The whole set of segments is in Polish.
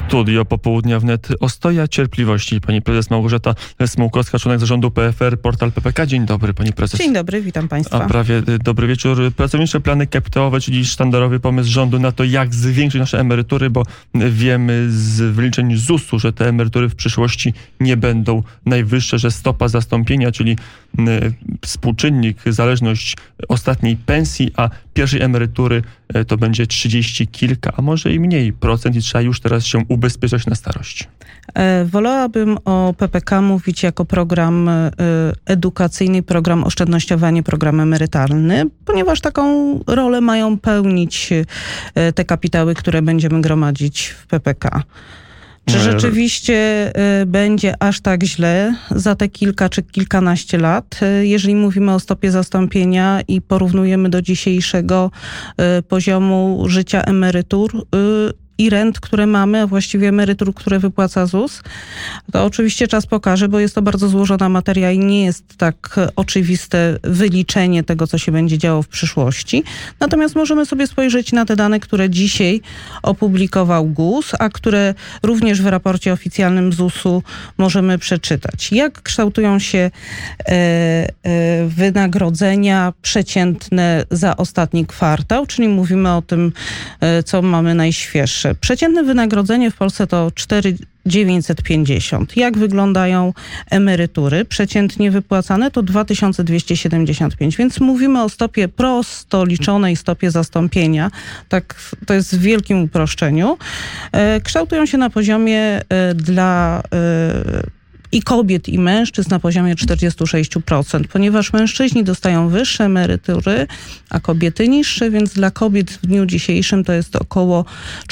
Studio Popołudnia wnet Ostoja Cierpliwości. Pani prezes Małgorzata Smułkowska, członek zarządu PFR, portal PPK. Dzień dobry, pani prezes. Dzień dobry, witam państwa. A prawie dobry wieczór. Pracownicze plany kapitałowe, czyli sztandarowy pomysł rządu na to, jak zwiększyć nasze emerytury, bo wiemy z wyliczeń ZUS-u, że te emerytury w przyszłości nie będą najwyższe, że stopa zastąpienia, czyli współczynnik, zależność ostatniej pensji, a pierwszej emerytury to będzie 30 kilka, a może i mniej procent i trzeba już teraz się ubezpieczać na starość. Wolałabym o PPK mówić jako program edukacyjny, program oszczędnościowy, a nie program emerytalny, ponieważ taką rolę mają pełnić te kapitały, które będziemy gromadzić w PPK. Czy rzeczywiście będzie aż tak źle za te kilka czy kilkanaście lat, jeżeli mówimy o stopie zastąpienia i porównujemy do dzisiejszego poziomu życia emerytur i rent, które mamy, a właściwie emerytur, które wypłaca ZUS, to oczywiście czas pokaże, bo jest to bardzo złożona materia i nie jest tak oczywiste wyliczenie tego, co się będzie działo w przyszłości. Natomiast możemy sobie spojrzeć na te dane, które dzisiaj opublikował GUS, a które również w raporcie oficjalnym ZUS-u możemy przeczytać. Jak kształtują się wynagrodzenia przeciętne za ostatni kwartał, czyli mówimy o tym, co mamy najświeższe. Przeciętne wynagrodzenie w Polsce to 4,950. Jak wyglądają emerytury? Przeciętnie wypłacane to 2275, więc mówimy o stopie prosto liczonej stopie zastąpienia. Tak, to jest w wielkim uproszczeniu. Kształtują się na poziomie dla i kobiet, i mężczyzn na poziomie 46%, ponieważ mężczyźni dostają wyższe emerytury, a kobiety niższe, więc dla kobiet w dniu dzisiejszym to jest około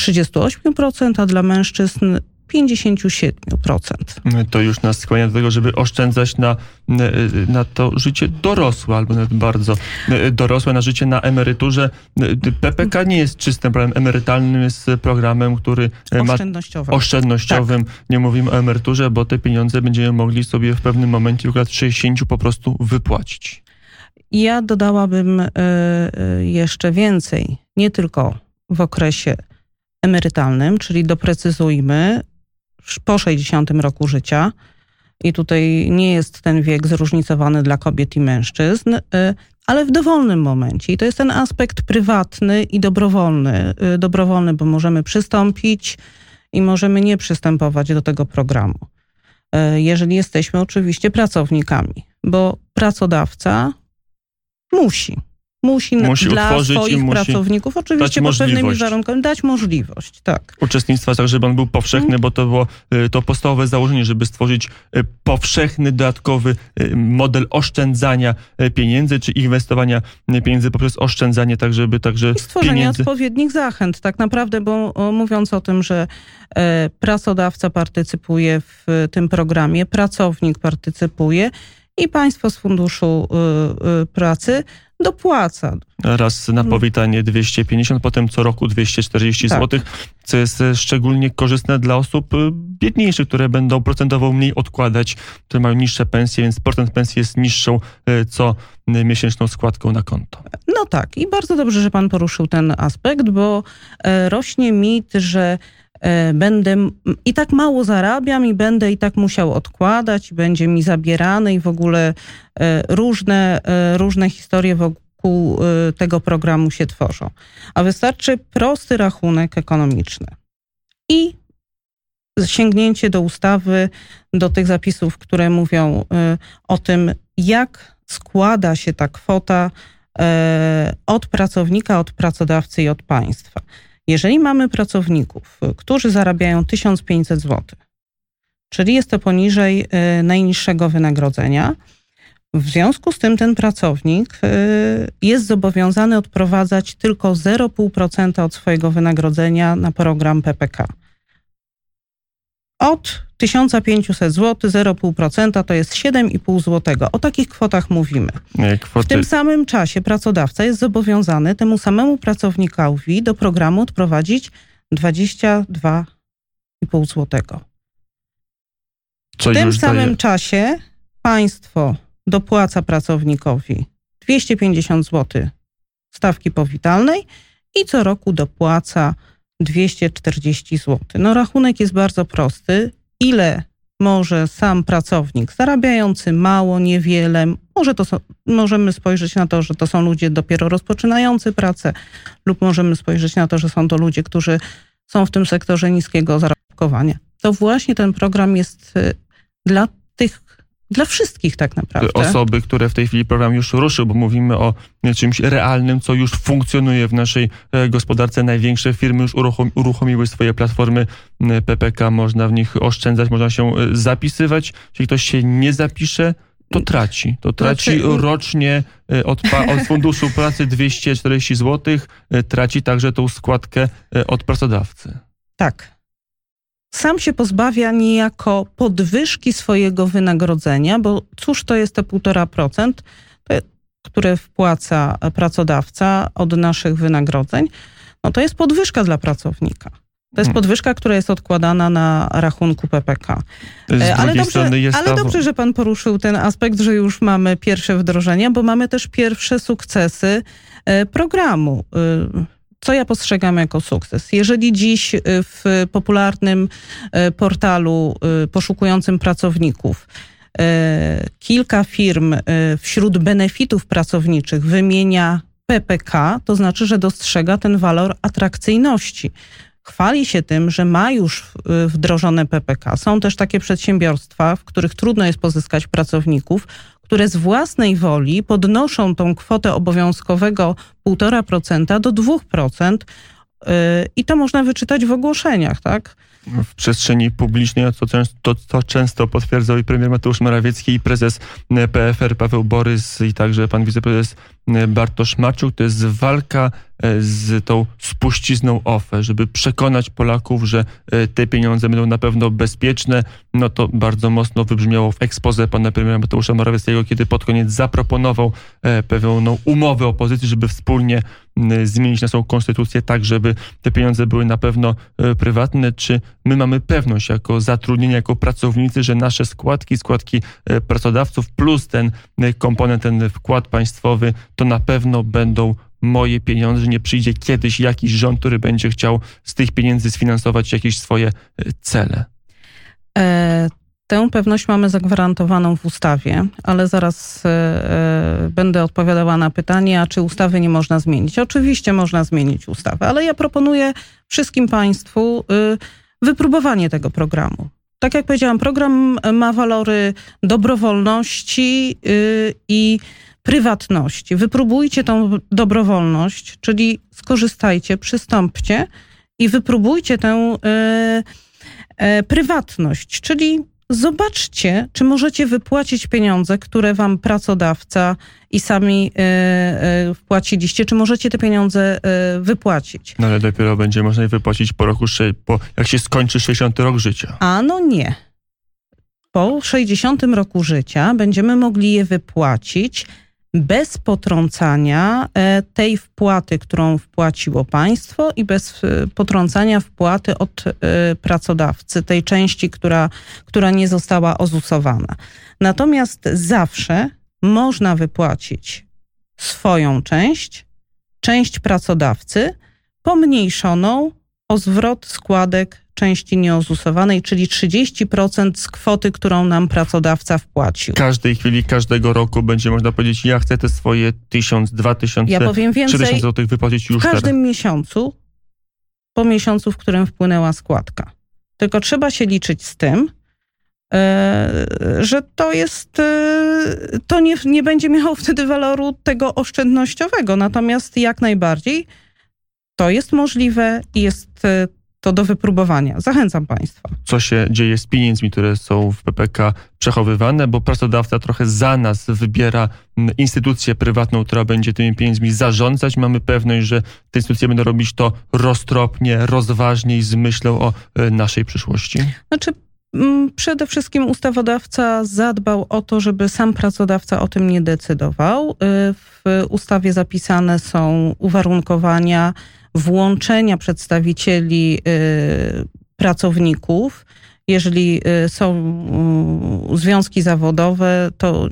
38%, a dla mężczyzn 57%. To już nas skłania do tego, żeby oszczędzać na to życie dorosłe, albo nawet bardzo dorosłe, na życie na emeryturze. PPK nie jest czystym programem emerytalnym, jest programem, który oszczędnościowym. Tak. Nie mówimy o emeryturze, bo te pieniądze będziemy mogli sobie w pewnym momencie, w lat 60 po prostu wypłacić. Ja dodałabym jeszcze więcej, nie tylko w okresie emerytalnym, czyli doprecyzujmy, po 60 roku życia, i tutaj nie jest ten wiek zróżnicowany dla kobiet i mężczyzn, ale w dowolnym momencie. I to jest ten aspekt prywatny i dobrowolny. Dobrowolny, bo możemy przystąpić i możemy nie przystępować do tego programu. Jeżeli jesteśmy oczywiście pracownikami, bo pracodawca musi dla swoich pracowników, oczywiście pod pewnymi warunkami, dać możliwość, tak. Uczestnictwa, tak żeby on był powszechny, bo to było to podstawowe założenie, żeby stworzyć powszechny, dodatkowy model oszczędzania pieniędzy, czy inwestowania pieniędzy poprzez oszczędzanie, tak żeby także i stworzenie odpowiednich zachęt, tak naprawdę, bo mówiąc o tym, że pracodawca partycypuje w tym programie, pracownik partycypuje i państwo z Funduszu Pracy dopłaca. Raz na powitanie 250, potem co roku 240 zł, co jest szczególnie korzystne dla osób biedniejszych, które będą procentowo mniej odkładać, które mają niższe pensje, więc procent pensji jest niższą co miesięczną składką na konto. No tak, i bardzo dobrze, że pan poruszył ten aspekt, bo rośnie mit, że będę i tak mało zarabiam i będę i tak musiał odkładać i będzie mi zabierane i w ogóle różne historie wokół tego programu się tworzą. A wystarczy prosty rachunek ekonomiczny i sięgnięcie do ustawy, do tych zapisów, które mówią o tym, jak składa się ta kwota od pracownika, od pracodawcy i od państwa. Jeżeli mamy pracowników, którzy zarabiają 1500 zł, czyli jest to poniżej najniższego wynagrodzenia, w związku z tym ten pracownik jest zobowiązany odprowadzać tylko 0,5% od swojego wynagrodzenia na program PPK. Od 1500 zł 0,5% to jest 7,5 zł. O takich kwotach mówimy. W tym samym czasie pracodawca jest zobowiązany temu samemu pracownikowi do programu odprowadzić 22,5 zł. W tym samym czasie państwo dopłaca pracownikowi 250 zł stawki powitalnej i co roku dopłaca 240 zł. No rachunek jest bardzo prosty. Ile może sam pracownik zarabiający mało, niewiele, możemy spojrzeć na to, że to są ludzie dopiero rozpoczynający pracę, lub możemy spojrzeć na to, że są to ludzie, którzy są w tym sektorze niskiego zarobkowania. To właśnie ten program jest dla wszystkich tak naprawdę. Osoby, które w tej chwili program już ruszył, bo mówimy o czymś realnym, co już funkcjonuje w naszej gospodarce. Największe firmy już uruchomiły swoje platformy PPK, można w nich oszczędzać, można się zapisywać. Jeśli ktoś się nie zapisze, to traci. Rocznie od Funduszu Pracy 240 zł, traci także tą składkę od pracodawcy. Tak. Sam się pozbawia niejako podwyżki swojego wynagrodzenia, bo cóż to jest te 1,5%, które wpłaca pracodawca od naszych wynagrodzeń? No to jest podwyżka dla pracownika. To jest podwyżka, która jest odkładana na rachunku PPK. Ale dobrze, że pan poruszył ten aspekt, że już mamy pierwsze wdrożenia, bo mamy też pierwsze sukcesy programu. Co ja postrzegam jako sukces? Jeżeli dziś w popularnym portalu poszukującym pracowników kilka firm wśród benefitów pracowniczych wymienia PPK, to znaczy, że dostrzega ten walor atrakcyjności. Chwali się tym, że ma już wdrożone PPK. Są też takie przedsiębiorstwa, w których trudno jest pozyskać pracowników, które z własnej woli podnoszą tą kwotę obowiązkowego 1,5% do 2%, i to można wyczytać w ogłoszeniach, tak? W przestrzeni publicznej, to często potwierdzał i premier Mateusz Morawiecki, i prezes PFR Paweł Borys, i także pan wiceprezes Bartosz Marczuk. To jest walka z tą spuścizną OFE, żeby przekonać Polaków, że te pieniądze będą na pewno bezpieczne. No to bardzo mocno wybrzmiało w exposé pana premiera Mateusza Morawieckiego, kiedy pod koniec zaproponował pewną umowę opozycji, żeby wspólnie zmienić naszą konstytucję tak, żeby te pieniądze były na pewno prywatne. Czy my mamy pewność jako zatrudnieni, jako pracownicy, że nasze składki pracodawców plus ten komponent, ten wkład państwowy, to na pewno będą moje pieniądze, że nie przyjdzie kiedyś jakiś rząd, który będzie chciał z tych pieniędzy sfinansować jakieś swoje cele? Tę pewność mamy zagwarantowaną w ustawie, ale zaraz będę odpowiadała na pytanie, a czy ustawy nie można zmienić? Oczywiście można zmienić ustawę, ale ja proponuję wszystkim państwu wypróbowanie tego programu. Tak jak powiedziałam, program ma walory dobrowolności i prywatności. Wypróbujcie tą dobrowolność, czyli skorzystajcie, przystąpcie i wypróbujcie tę prywatność, czyli zobaczcie, czy możecie wypłacić pieniądze, które wam pracodawca i sami wpłaciliście, czy możecie te pieniądze wypłacić. No ale dopiero będzie można je wypłacić jak się skończy 60. rok życia. A no nie. Po 60. roku życia będziemy mogli je wypłacić bez potrącania tej wpłaty, którą wpłaciło państwo, i bez potrącania wpłaty od pracodawcy, tej części, która nie została ozusowana. Natomiast zawsze można wypłacić swoją część pracodawcy, pomniejszoną o zwrot składek części nieozusowanej, czyli 30% z kwoty, którą nam pracodawca wpłacił. W każdej chwili, każdego roku będzie można powiedzieć, ja chcę te swoje 1000, 2000, ja powiem więcej, 3000 złotych wypłacić już w każdym miesiącu, po miesiącu, w którym wpłynęła składka. Tylko trzeba się liczyć z tym, że to nie będzie miało wtedy waloru tego oszczędnościowego. Natomiast jak najbardziej to jest możliwe i jest to do wypróbowania. Zachęcam państwa. Co się dzieje z pieniędzmi, które są w PPK przechowywane, bo pracodawca trochę za nas wybiera instytucję prywatną, która będzie tymi pieniędzmi zarządzać. Mamy pewność, że te instytucje będą robić to roztropnie, rozważnie i z myślą o naszej przyszłości? Znaczy, przede wszystkim ustawodawca zadbał o to, żeby sam pracodawca o tym nie decydował. W ustawie zapisane są uwarunkowania włączenia przedstawicieli pracowników. Jeżeli są związki zawodowe, to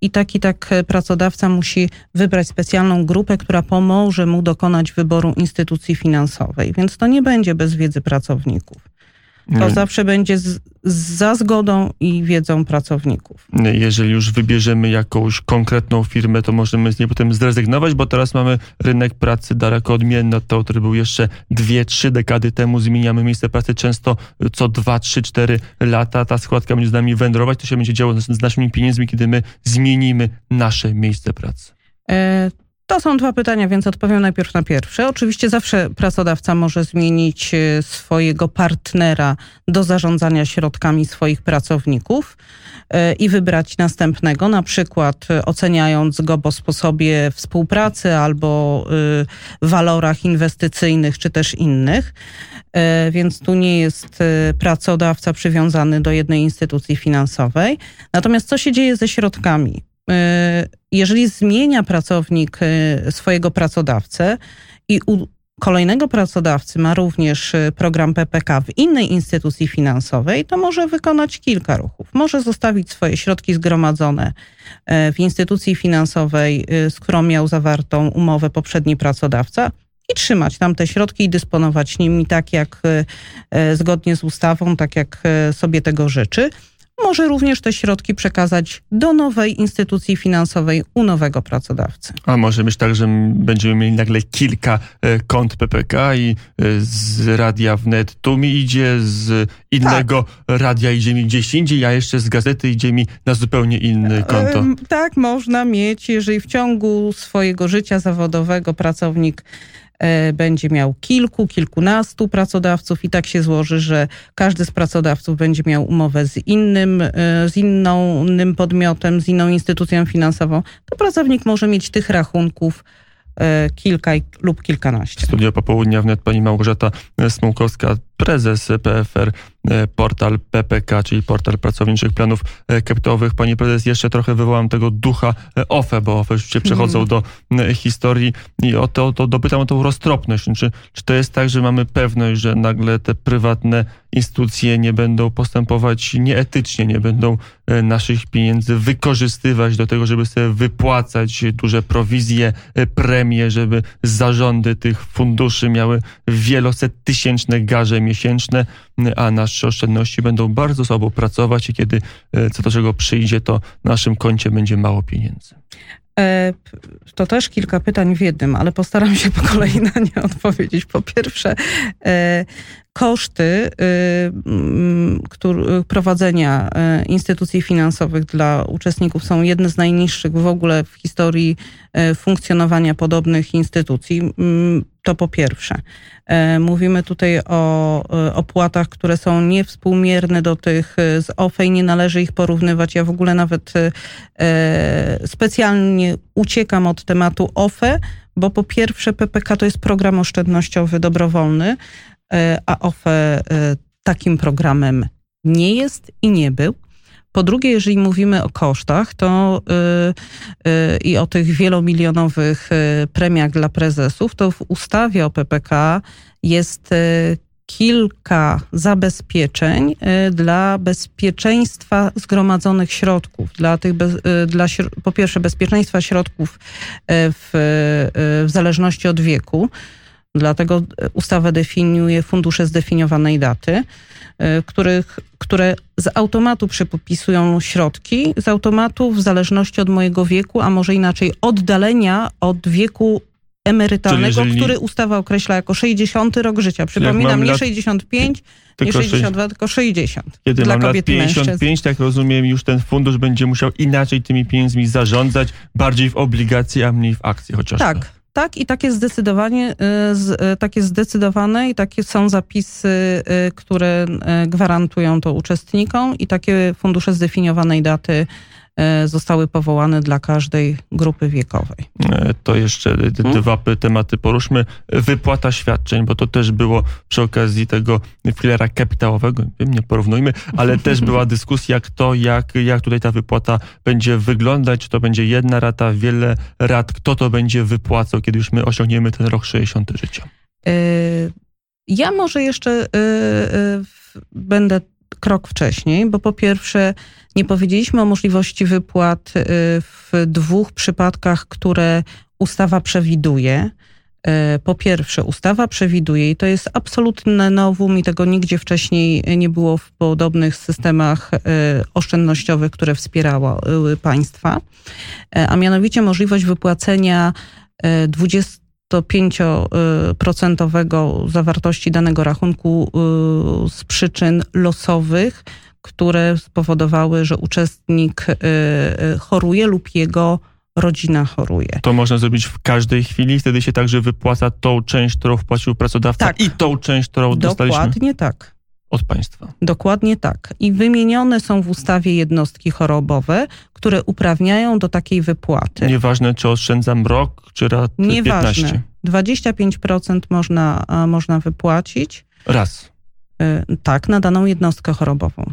i tak pracodawca musi wybrać specjalną grupę, która pomoże mu dokonać wyboru instytucji finansowej. Więc to nie będzie bez wiedzy pracowników. To zawsze będzie za zgodą i wiedzą pracowników. Jeżeli już wybierzemy jakąś konkretną firmę, to możemy z niej potem zrezygnować, bo teraz mamy rynek pracy daleko odmienny od tego, który był jeszcze 2-3 dekady temu. Zmieniamy miejsce pracy często co 2, 3, 4 lata. Ta składka będzie z nami wędrować. To się będzie działo z naszymi pieniędzmi, kiedy my zmienimy nasze miejsce pracy. To są dwa pytania, więc odpowiem najpierw na pierwsze. Oczywiście zawsze pracodawca może zmienić swojego partnera do zarządzania środkami swoich pracowników i wybrać następnego, na przykład oceniając go po sposobie współpracy albo walorach inwestycyjnych czy też innych. Więc tu nie jest pracodawca przywiązany do jednej instytucji finansowej. Natomiast co się dzieje ze środkami? Jeżeli zmienia pracownik swojego pracodawcę i u kolejnego pracodawcy ma również program PPK w innej instytucji finansowej, to może wykonać kilka ruchów. Może zostawić swoje środki zgromadzone w instytucji finansowej, z którą miał zawartą umowę poprzedni pracodawca, i trzymać tam te środki i dysponować nimi tak jak zgodnie z ustawą, tak jak sobie tego życzy. Może również te środki przekazać do nowej instytucji finansowej u nowego pracodawcy. A może być tak, że będziemy mieli nagle kilka kont PPK i z radia wnet tu mi idzie, z innego radia idzie mi gdzieś indziej, a jeszcze z gazety idzie mi na zupełnie inne konto. Tak można mieć, jeżeli w ciągu swojego życia zawodowego pracownik będzie miał kilkunastu pracodawców i tak się złoży, że każdy z pracodawców będzie miał umowę z innym podmiotem, z inną instytucją finansową, to pracownik może mieć tych rachunków kilka lub kilkanaście. Studio Popołudnia wnet, pani Małgorzata Smułkowska, prezes PFR, portal PPK, czyli portal pracowniczych planów kapitałowych. Pani prezes, jeszcze trochę wywołam tego ducha OFE, bo OFE już się przechodzą do historii i dopytam o tą roztropność. Czy to jest tak, że mamy pewność, że nagle te prywatne instytucje nie będą postępować nieetycznie, nie będą naszych pieniędzy wykorzystywać do tego, żeby sobie wypłacać duże prowizje, premie, żeby zarządy tych funduszy miały wielosettysięczne garze miesięczne, a nasze oszczędności będą bardzo słabo pracować i kiedy co do czego przyjdzie, to na naszym koncie będzie mało pieniędzy. To też kilka pytań w jednym, ale postaram się po kolei na nie odpowiedzieć. Po pierwsze, koszty prowadzenia instytucji finansowych dla uczestników są jedne z najniższych w ogóle w historii funkcjonowania podobnych instytucji. To po pierwsze. Mówimy tutaj o opłatach, które są niewspółmierne do tych z OFE i nie należy ich porównywać. Ja w ogóle nawet specjalnie uciekam od tematu OFE, bo po pierwsze PPK to jest program oszczędnościowy dobrowolny, a OFE takim programem nie jest i nie był. Po drugie, jeżeli mówimy o kosztach, to i o tych wielomilionowych premiach dla prezesów, to w ustawie o PPK jest kilka zabezpieczeń dla bezpieczeństwa zgromadzonych środków, po pierwsze bezpieczeństwa środków w zależności od wieku. Dlatego ustawa definiuje fundusze zdefiniowanej daty, które z automatu przypisują środki, z automatu w zależności od mojego wieku, a może inaczej oddalenia od wieku emerytalnego, który ustawa określa jako 60 rok życia. Przypominam, nie 65, nie 62, tylko 60. Kiedy dla mam kobiet lat i 55, tak rozumiem, już ten fundusz będzie musiał inaczej tymi pieniędzmi zarządzać, bardziej w obligacje, a mniej w akcje chociażby. Tak, i takie zdecydowane i takie są zapisy, które gwarantują to uczestnikom i takie fundusze zdefiniowanej daty zostały powołane dla każdej grupy wiekowej. To jeszcze dwa tematy poruszmy. Wypłata świadczeń, bo to też było przy okazji tego filera kapitałowego, nie porównujmy, ale też była dyskusja, jak tutaj ta wypłata będzie wyglądać, czy to będzie jedna rata, wiele rat, kto to będzie wypłacał, kiedy już my osiągniemy ten rok 60 życia. Ja może jeszcze będę krok wcześniej, bo po pierwsze nie powiedzieliśmy o możliwości wypłat w 2 przypadkach, które ustawa przewiduje. Po pierwsze, ustawa przewiduje, i to jest absolutne novum i tego nigdzie wcześniej nie było w podobnych systemach oszczędnościowych, które wspierały państwa, a mianowicie możliwość wypłacenia 25% zawartości danego rachunku z przyczyn losowych, które spowodowały, że uczestnik choruje lub jego rodzina choruje. To można zrobić w każdej chwili, wtedy się także wypłaca tą część, którą wpłacił pracodawca i tą część, którą dostaliśmy Dokładnie tak. od państwa. Dokładnie tak. I wymienione są w ustawie jednostki chorobowe, które uprawniają do takiej wypłaty. Nieważne, czy oszczędzam rok, czy lat 15. Nieważne. 25% można wypłacić. Raz. Tak, na daną jednostkę chorobową.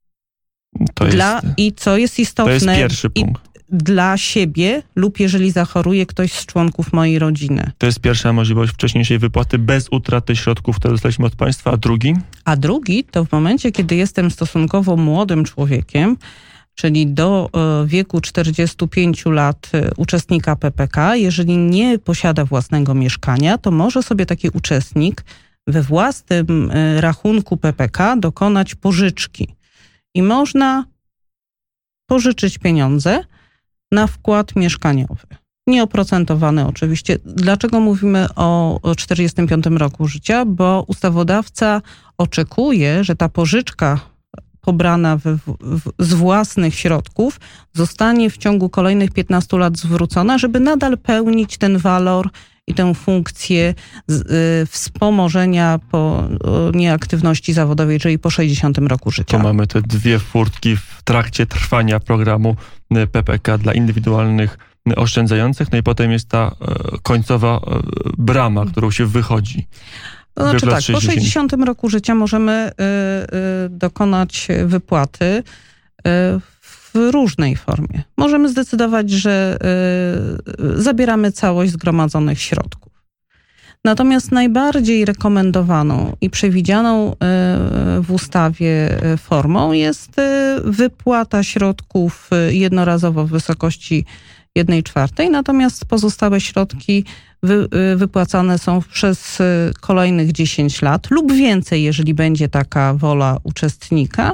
I co jest istotne, to jest pierwszy punkt. Dla siebie lub jeżeli zachoruje ktoś z członków mojej rodziny. To jest pierwsza możliwość wcześniejszej wypłaty bez utraty środków, które dostaliśmy od państwa, a drugi? A drugi to w momencie, kiedy jestem stosunkowo młodym człowiekiem, czyli do wieku 45 lat uczestnika PPK, jeżeli nie posiada własnego mieszkania, to może sobie taki uczestnik we własnym rachunku PPK dokonać pożyczki. I można pożyczyć pieniądze na wkład mieszkaniowy. Nieoprocentowany oczywiście. Dlaczego mówimy o 45 roku życia? Bo ustawodawca oczekuje, że ta pożyczka pobrana z własnych środków zostanie w ciągu kolejnych 15 lat zwrócona, żeby nadal pełnić ten walor i tę funkcję wspomożenia po nieaktywności zawodowej, czyli po 60 roku życia. To mamy te 2 furtki w trakcie trwania programu PPK dla indywidualnych oszczędzających, no i potem jest ta końcowa brama, którą się wychodzi. To znaczy tak, po 60 roku życia możemy dokonać wypłaty w różnej formie. Możemy zdecydować, że zabieramy całość zgromadzonych środków. Natomiast najbardziej rekomendowaną i przewidzianą w ustawie formą jest wypłata środków jednorazowo w wysokości 1/4, natomiast pozostałe środki wypłacane są przez kolejnych 10 lat lub więcej, jeżeli będzie taka wola uczestnika.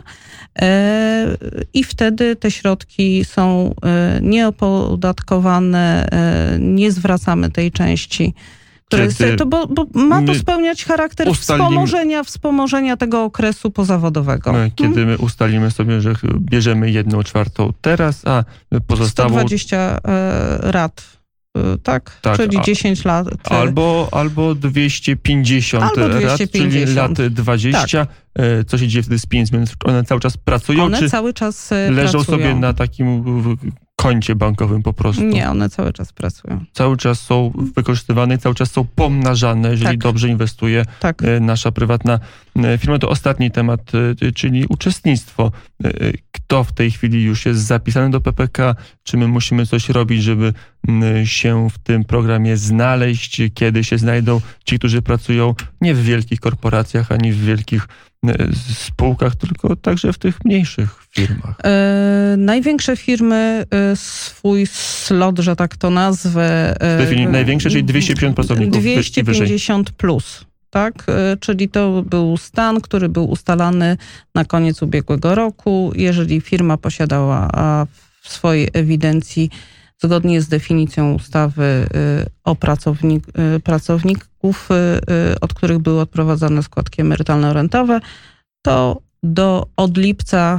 I wtedy te środki są nieopodatkowane, nie zwracamy tej części, bo ma to spełniać charakter wspomożenia tego okresu pozawodowego. Kiedy my ustalimy sobie, że bierzemy 1/4 teraz, a pozostałą... 120 rat. Tak? Czyli 10 lat. Albo 250 lat, czyli lat 20. Tak. Co się dzieje wtedy z pieniędzmi? One cały czas pracują? One cały czas leżą pracują. sobie na takim koncie bankowym po prostu? Nie, one cały czas pracują. Cały czas są wykorzystywane, cały czas są pomnażane, jeżeli dobrze inwestuje nasza prywatna firma. To ostatni temat, czyli uczestnictwo. Kto w tej chwili już jest zapisany do PPK? Czy my musimy coś robić, żeby się w tym programie znaleźć? Kiedy się znajdą ci, którzy pracują nie w wielkich korporacjach, ani w wielkich spółkach, tylko także w tych mniejszych firmach? Największe firmy swój slot, że tak to nazwę... Największe, czyli 250 pracowników 250 plus. Tak? Czyli to był stan, który był ustalany na koniec ubiegłego roku. Jeżeli firma posiadała w swojej ewidencji, zgodnie z definicją ustawy o pracowników, od których były odprowadzane składki emerytalno-rentowe, to od lipca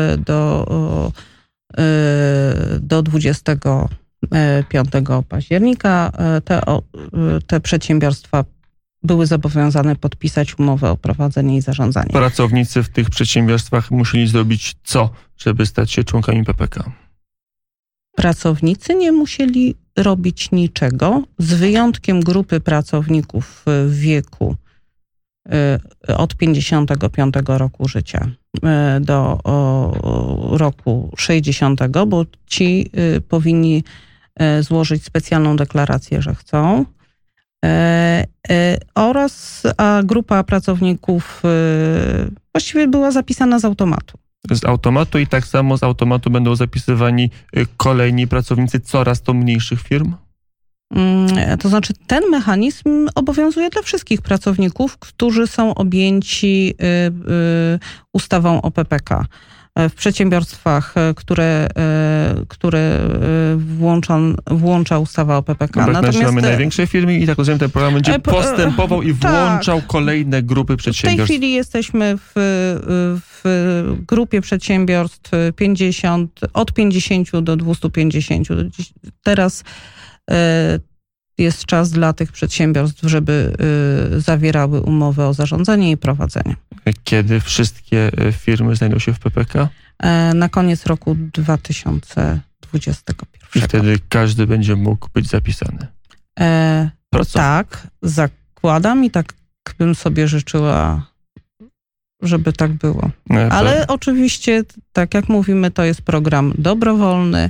do 25 października te przedsiębiorstwa były zobowiązane podpisać umowę o prowadzenie i zarządzanie. Pracownicy w tych przedsiębiorstwach musieli zrobić co, żeby stać się członkami PPK? Pracownicy nie musieli robić niczego, z wyjątkiem grupy pracowników w wieku od 55 roku życia do roku 60, bo ci powinni złożyć specjalną deklarację, że chcą. A grupa pracowników właściwie była zapisana z automatu. Z automatu i tak samo z automatu będą zapisywani kolejni pracownicy coraz to mniejszych firm? To znaczy ten mechanizm obowiązuje dla wszystkich pracowników, którzy są objęci ustawą o PPK. W przedsiębiorstwach, które włącza ustawa o PPK. No, natomiast mamy największe firmy i tak rozumiem, ten program będzie postępował i włączał kolejne grupy przedsiębiorstw. W tej chwili jesteśmy w grupie przedsiębiorstw od 50 do 250. Teraz jest czas dla tych przedsiębiorstw, żeby zawierały umowę o zarządzanie i prowadzenie. Kiedy wszystkie firmy znajdą się w PPK? Na koniec roku 2021. I wtedy każdy będzie mógł być zapisany. Tak, zakładam i tak bym sobie życzyła, żeby tak było. Ale oczywiście, tak jak mówimy, to jest program dobrowolny,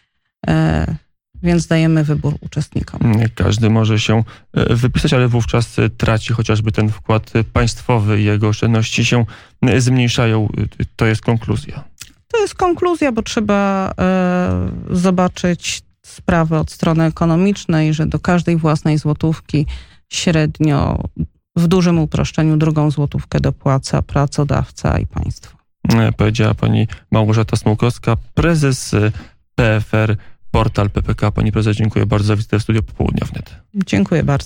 więc dajemy wybór uczestnikom. Każdy może się wypisać, ale wówczas traci chociażby ten wkład państwowy i jego oszczędności się zmniejszają. To jest konkluzja. To jest konkluzja, bo trzeba zobaczyć sprawę od strony ekonomicznej, że do każdej własnej złotówki średnio w dużym uproszczeniu drugą złotówkę dopłaca pracodawca i państwo. Powiedziała pani Małgorzata Smułkowska, prezes PFR, portal PPK. Pani prezes, dziękuję bardzo za wizytę w studiu Popołudnia Wnet. Dziękuję bardzo.